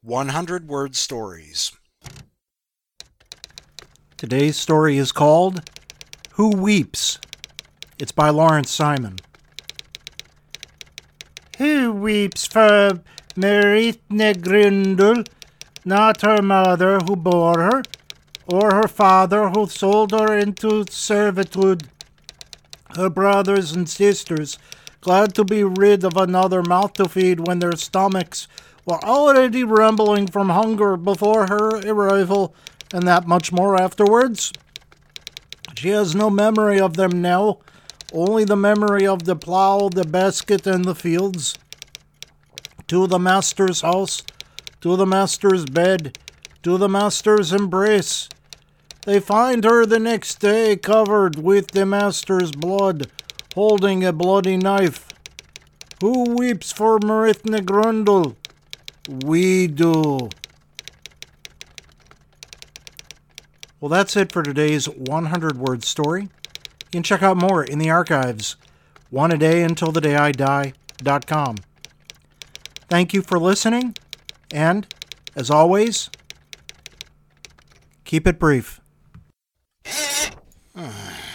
100-word stories. Today's story is called Who Weeps? It's by Lawrence Simon. Who weeps for Marithne Grindel, not her mother who bore her, or her father who sold her into servitude? Her brothers and sisters, glad to be rid of another mouth to feed when their stomachs were already rumbling from hunger before her arrival, and that much more afterwards. She has no memory of them now, only the memory of the plough, the basket, and the fields. To the master's house, to the master's bed, to the master's embrace. They find her the next day covered with the master's blood, holding a bloody knife. Who weeps for Marithne Grundle? We do. Well, that's it for today's 100-word story. You can check out more in the archives, oneadayuntilthedayidie.com. Thank you for listening, and, as always, keep it brief.